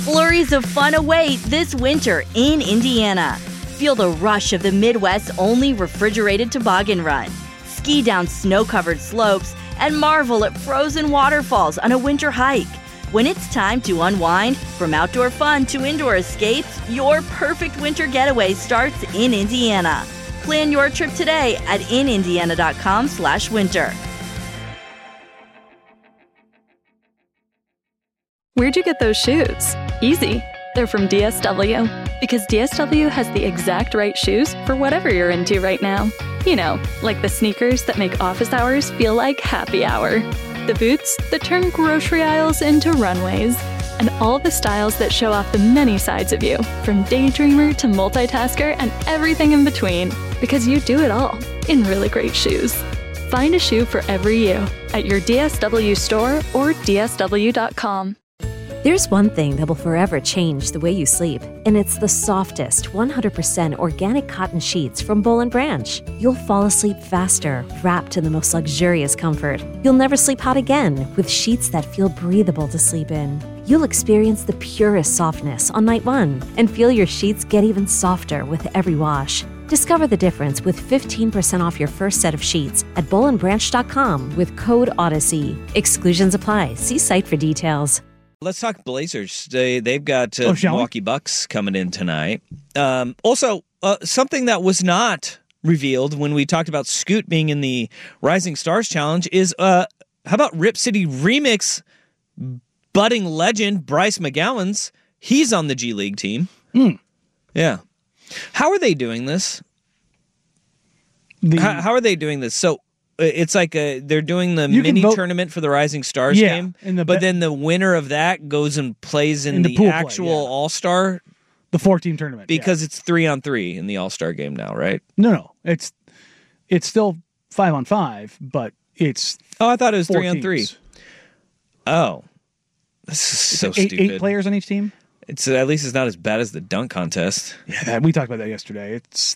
Flurries of fun await this winter in Indiana. Feel the rush of the Midwest's only refrigerated toboggan run. Ski down snow-covered slopes and marvel at frozen waterfalls on a winter hike. When it's time to unwind, from outdoor fun to indoor escapes, your perfect winter getaway starts in Indiana. Plan your trip today at inindiana.com/winter. Where'd you get those shoes? Easy. They're from DSW. Because DSW has the exact right shoes for whatever you're into right now. You know, like the sneakers that make office hours feel like happy hour. The boots that turn grocery aisles into runways. And all the styles that show off the many sides of you, from daydreamer to multitasker and everything in between. Because you do it all in really great shoes. Find a shoe for every you at your DSW store or DSW.com. There's one thing that will forever change the way you sleep, and it's the softest, 100% organic cotton sheets from Boll & Branch. You'll fall asleep faster, wrapped in the most luxurious comfort. You'll never sleep hot again with sheets that feel breathable to sleep in. You'll experience the purest softness on night one and feel your sheets get even softer with every wash. Discover the difference with 15% off your first set of sheets at bollandbranch.com with code Odyssey. Exclusions apply. See site for details. Let's talk Blazers. They've got Milwaukee Bucks coming in tonight. Also, something that was not revealed when we talked about Scoot being in the Rising Stars Challenge is, how about Rip City Remix budding legend Bryce McGowan's? He's on the G League team. Yeah. How are they doing this? How are they doing this? So, it's like they're doing the mini tournament for the Rising Stars game, but then the winner of that goes and plays in the actual All-Star, the 4-team tournament, because it's 3-on-3 in the All-Star game now, right? No, it's still 5-on-5, but it's I thought it was 3-on-3. Teams. Oh, this is so stupid. 8 players on each team. It's at least it's not as bad as the dunk contest. Yeah, we talked about that yesterday. It's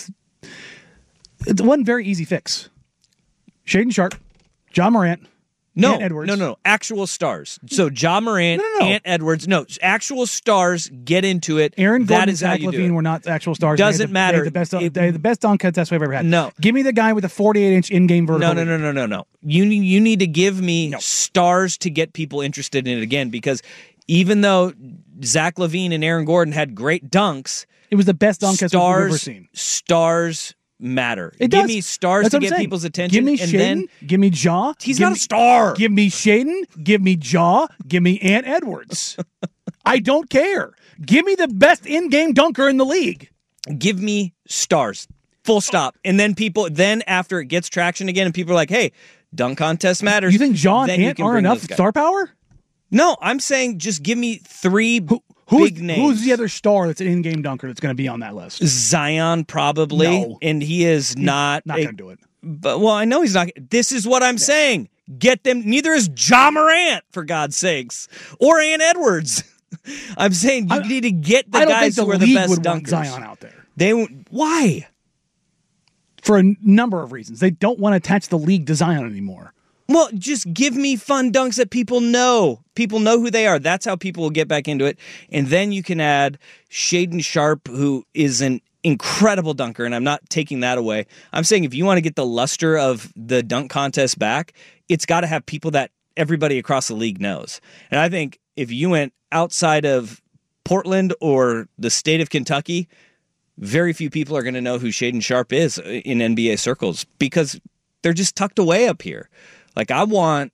one very easy fix. Shaedon Sharpe, Ja Morant, Ant Edwards. No. Actual stars. So Ja Morant, Ant Edwards. No, actual stars get into it. Aaron Gordon and Zach LaVine were not actual stars. Doesn't matter. They had the best dunk contest we've ever had. No. Give me the guy with the 48-inch in-game vertical. No. You need to give me stars to get people interested in it again, because even though Zach LaVine and Aaron Gordon had great dunks, it was the best dunk contest we've ever seen. Stars matter. Give me stars to get people's attention. Give me Shaedon. Give me Ja. He's not a star. Give me Shaedon. Give me Ja. Give me Ant Edwards. I don't care. Give me the best in-game dunker in the league. Give me stars. Full stop. And then after it gets traction again and people are like, hey, dunk contest matters. You think Ja and Ant are enough star power? No, I'm saying just give me 3 big names. Who's the other star that's an in-game dunker that's going to be on that list? Zion, probably. No. And he is not going to do it. But I know he's not. This is what I'm saying. Get them. Neither is Ja Morant, for God's sakes, or Ant Edwards. I'm saying you need to get the guys who are the best dunkers. Want Zion out there. Why? For a number of reasons. They don't want to attach the league to Zion anymore. Well, just give me fun dunks that people know. People know who they are. That's how people will get back into it. And then you can add Shaedon Sharpe, who is an incredible dunker, and I'm not taking that away. I'm saying if you want to get the luster of the dunk contest back, it's got to have people that everybody across the league knows. And I think if you went outside of Portland or the state of Kentucky, very few people are going to know who Shaedon Sharpe is in NBA circles because they're just tucked away up here. Like I want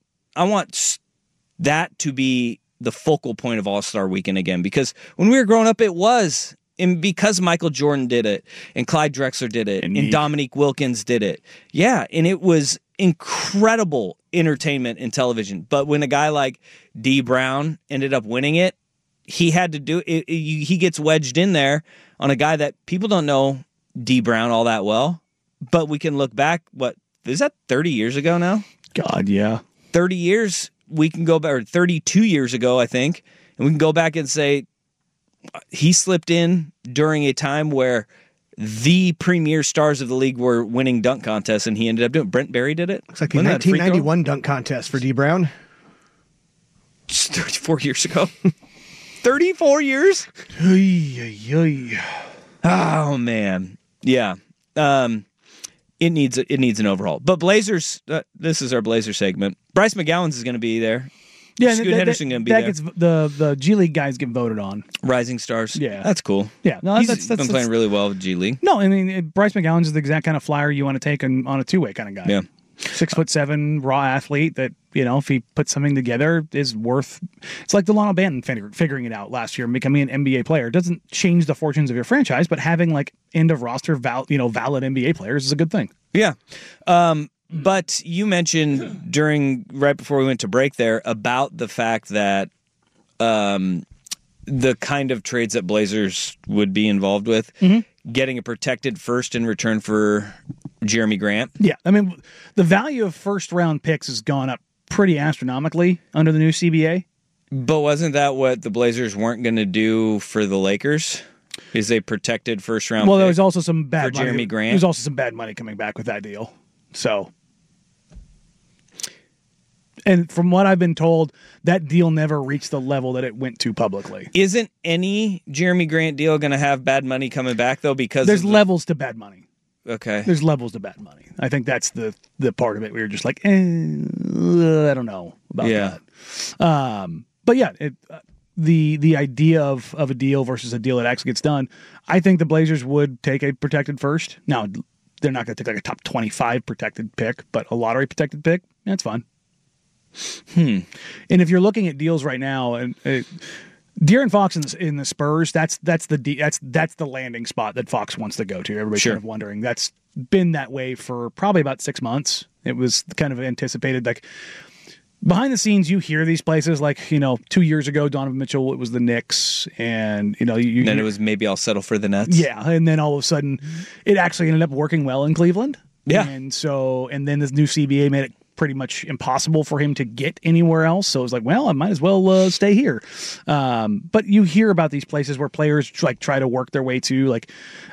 that to be the focal point of All-Star Weekend again, because when we were growing up, it was, and because Michael Jordan did it, and Clyde Drexler did it, and Dominique Wilkins did it. Yeah, and it was incredible entertainment in television. But when a guy like D. Brown ended up winning it, he had to do it. He gets wedged in there on a guy that people don't know D. Brown all that well. But we can look back, what, is that 30 years ago now? God, yeah. 30 years, we can go back, or 32 years ago, I think, and we can go back and say he slipped in during a time where the premier stars of the league were winning dunk contests, and he ended up doing it. Brent Barry did it. Looks like the 1991 dunk contest for D. Brown. Just 34 years ago. 34 years? Ay, ay, ay. Oh, man. Yeah. It needs an overhaul. But Blazers, this is our Blazer segment. Bryce McGowan's is going to be there. Yeah, Scoot Henderson going to be there. Gets, the G League guys get voted on. Rising Stars. Yeah. That's cool. Yeah, no, He's been playing really well with G League. No, I mean, Bryce McGowan's is the exact kind of flyer you want to take on a two-way kind of guy. Yeah. 6'7", raw athlete that, if he puts something together is worth. It's like Delano Banton figuring it out last year and becoming an NBA player. It doesn't change the fortunes of your franchise, but having like end of roster valid NBA players is a good thing. Yeah. But you mentioned right before we went to break there about the fact that the kind of trades that Blazers would be involved with, getting a protected first in return for Jeremy Grant. Yeah, I mean, the value of first-round picks has gone up pretty astronomically under the new CBA. But wasn't that what the Blazers weren't going to do for the Lakers? Is a protected first-round Well, pick there was also some bad for money. Jeremy Grant? There was also some bad money coming back with that deal. So... And from what I've been told, that deal never reached the level that it went to publicly. Isn't any Jeremy Grant deal going to have bad money coming back, though? Because there's levels to bad money. Okay. There's levels to bad money. I think that's the part of it. We were just like, I don't know about that. But yeah, the idea of a deal versus a deal that actually gets done, I think the Blazers would take a protected first. Now, they're not going to take like a top 25 protected pick, but a lottery protected pick, that's fine. And if you're looking at deals right now, and De'Aaron Fox in the Spurs, that's the landing spot that Fox wants to go to. Everybody's kind of wondering. That's been that way for probably about 6 months. It was kind of anticipated. Like behind the scenes, you hear these places like 2 years ago, Donovan Mitchell, it was the Knicks, and then it was maybe I'll settle for the Nets. Yeah, and then all of a sudden, it actually ended up working well in Cleveland. Yeah, and then this new CBA made it pretty much impossible for him to get anywhere else. So it was like, well, I might as well stay here. But you hear about these places where players try to work their way to, like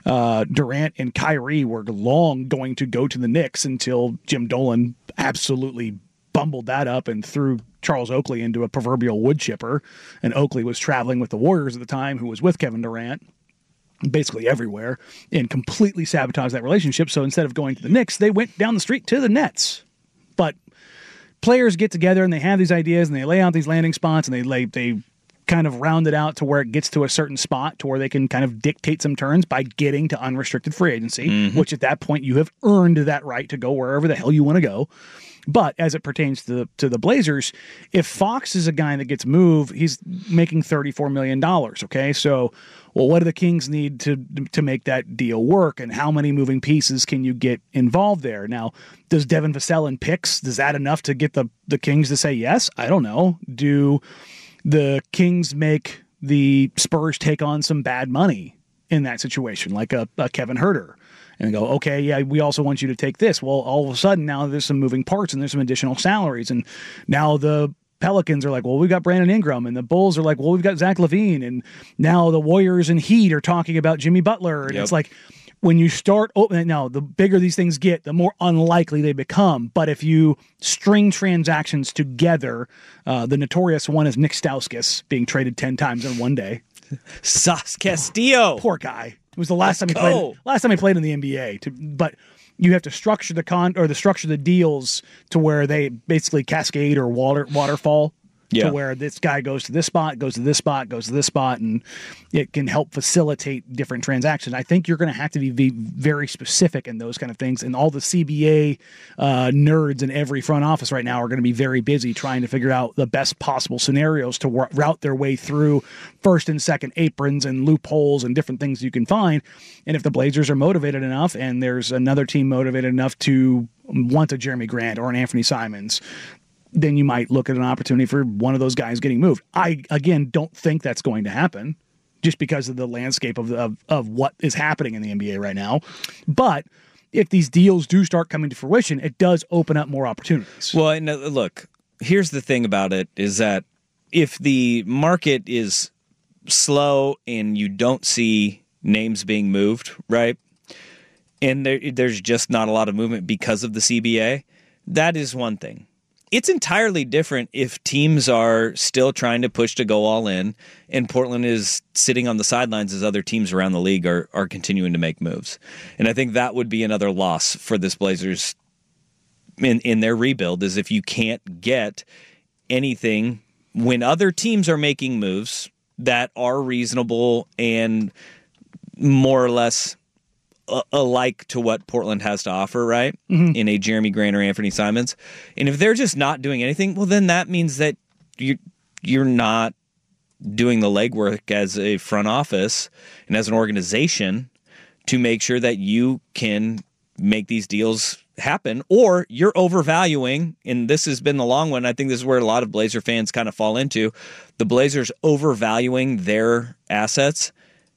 Durant and Kyrie were long going to go to the Knicks until Jim Dolan absolutely bumbled that up and threw Charles Oakley into a proverbial wood chipper. And Oakley was traveling with the Warriors at the time, who was with Kevin Durant basically everywhere, and completely sabotaged that relationship. So instead of going to the Knicks, they went down the street to the Nets. But players get together and they have these ideas and they lay out these landing spots and they kind of round it out to where it gets to a certain spot to where they can kind of dictate some terms by getting to unrestricted free agency, which at that point you have earned that right to go wherever the hell you want to go. But as it pertains to the Blazers, if Fox is a guy that gets moved, he's making $34 million. Okay, so what do the Kings need to make that deal work, and how many moving pieces can you get involved there? Now, does Devin Vassell and picks, is that enough to get the Kings to say yes? I don't know. Do the Kings make the Spurs take on some bad money in that situation, like a Kevin Huerter? And go, okay, yeah, we also want you to take this. Well, all of a sudden now there's some moving parts and there's some additional salaries. And now the Pelicans are like, well, we've got Brandon Ingram. And the Bulls are like, well, we've got Zach LaVine. And now the Warriors and Heat are talking about Jimmy Butler. And it's like, when you start opening, now the bigger these things get, the more unlikely they become. But if you string transactions together, the notorious one is Nick Stauskas being traded 10 times in one day. Sauce Castillo. Poor guy. It was the last time he played. Last time he played in the NBA. But you have to structure the deals to where they basically cascade or waterfall. To where this guy goes to this spot, goes to this spot, goes to this spot, and it can help facilitate different transactions. I think you're going to have to be very specific in those kind of things. And all the CBA nerds in every front office right now are going to be very busy trying to figure out the best possible scenarios to route their way through first and second aprons and loopholes and different things you can find. And if the Blazers are motivated enough and there's another team motivated enough to want a Jeremy Grant or an Anthony Simons, then you might look at an opportunity for one of those guys getting moved. I, again, don't think that's going to happen just because of the landscape of what is happening in the NBA right now. But if these deals do start coming to fruition, it does open up more opportunities. Well, and look, here's the thing about it is that if the market is slow and you don't see names being moved, right, and there's just not a lot of movement because of the CBA, that is one thing. It's entirely different if teams are still trying to push to go all in and Portland is sitting on the sidelines as other teams around the league are continuing to make moves. And I think that would be another loss for this Blazers in their rebuild, is if you can't get anything when other teams are making moves that are reasonable and more or less alike to what Portland has to offer, right? Mm-hmm. In a Jeremy Grant or Anthony Simons. And if they're just not doing anything, well, then that means that you're not doing the legwork as a front office and as an organization to make sure that you can make these deals happen, or you're overvaluing, and this has been the long one. I think this is where a lot of Blazer fans kind of fall into. The Blazers overvaluing their assets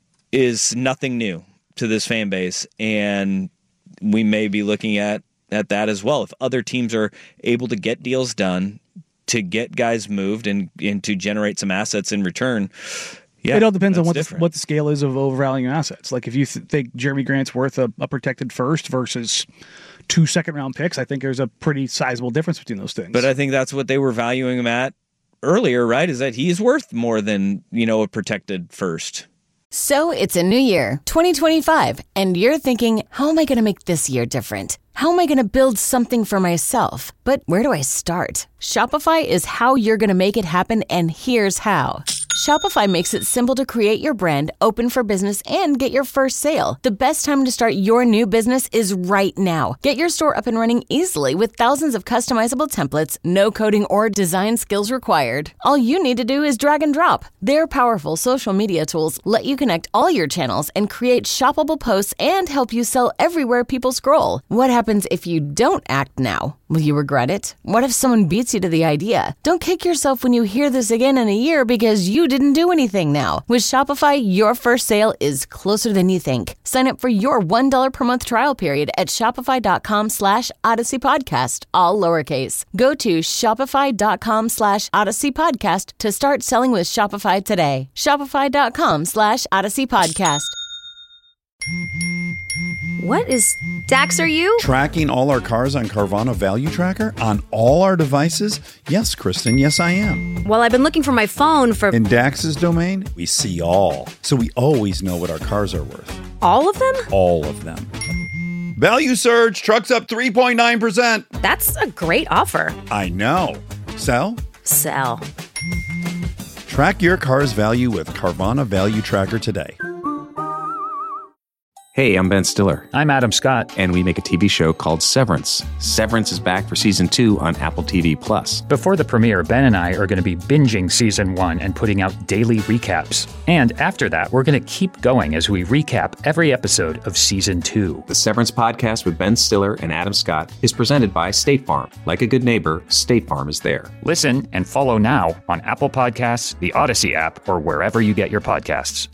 is nothing new to this fan base, and we may be looking at that as well. If other teams are able to get deals done, to get guys moved, and to generate some assets in return, yeah, it all depends on what the scale is of overvaluing assets. Like if you think Jeremy Grant's worth a protected first versus 2 second-round picks, I think there's a pretty sizable difference between those things. But I think that's what they were valuing him at earlier, right? Is that he's worth more than, a protected first. So it's a new year, 2025, and you're thinking, how am I going to make this year different? How am I going to build something for myself? But where do I start? Shopify is how you're going to make it happen, and here's how. Shopify makes it simple to create your brand, open for business, and get your first sale. The best time to start your new business is right now. Get your store up and running easily with thousands of customizable templates, no coding or design skills required. All you need to do is drag and drop. Their powerful social media tools let you connect all your channels and create shoppable posts and help you sell everywhere people scroll. What happens if you don't act now? Will you regret it? What if someone beats you to the idea? Don't kick yourself when you hear this again in a year because you didn't do anything now. With Shopify, your first sale is closer than you think. Sign up for your $1 per month trial period at shopify.com/Odyssey Podcast, all lowercase. Go to shopify.com/Odyssey Podcast to start selling with Shopify today. Shopify.com/Odyssey Podcast. What is Dax, are you? Tracking all our cars on Carvana Value Tracker on all our devices? Yes, Kristen, yes I am. Well, I've been looking for my phone for... In Dax's domain, we see all. So we always know what our cars are worth. All of them? All of them. Value surge, trucks up 3.9%. That's a great offer. I know. Sell? Sell. Track your car's value with Carvana Value Tracker today. Hey, I'm Ben Stiller. I'm Adam Scott. And we make a TV show called Severance. Severance is back for Season 2 on Apple TV+. Before the premiere, Ben and I are going to be binging Season 1 and putting out daily recaps. And after that, we're going to keep going as we recap every episode of Season 2. The Severance podcast with Ben Stiller and Adam Scott is presented by State Farm. Like a good neighbor, State Farm is there. Listen and follow now on Apple Podcasts, the Odyssey app, or wherever you get your podcasts.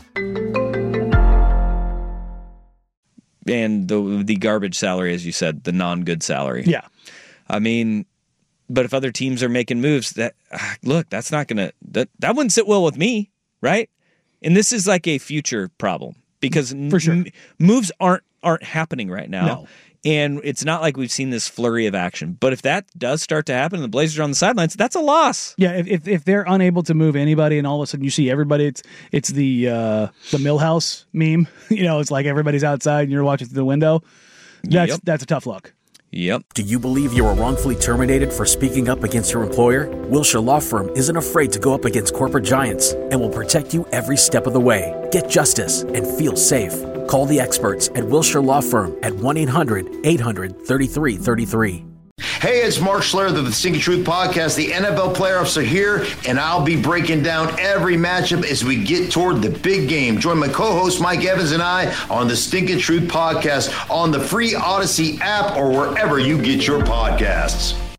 And the garbage salary, as you said, the non-good salary. Yeah. I mean, but if other teams are making moves, that's not going to, that wouldn't sit well with me, right? And this is like a future problem because for sure. Moves aren't happening right now. No. And it's not like we've seen this flurry of action. But if that does start to happen and the Blazers are on the sidelines, that's a loss. Yeah, if they're unable to move anybody and all of a sudden you see everybody, it's the Millhouse meme. It's like everybody's outside and you're watching through the window. That's a tough look. Yep. Do you believe you were wrongfully terminated for speaking up against your employer? Wilshire Law Firm isn't afraid to go up against corporate giants and will protect you every step of the way. Get justice and feel safe. Call the experts at Wilshire Law Firm at 1-800-800-3333. Hey, it's Mark Schlereth of the Stinking Truth Podcast. The NFL playoffs are here, and I'll be breaking down every matchup as we get toward the big game. Join my co-host Mike Evans and I on the Stinking Truth Podcast on the free Odyssey app or wherever you get your podcasts.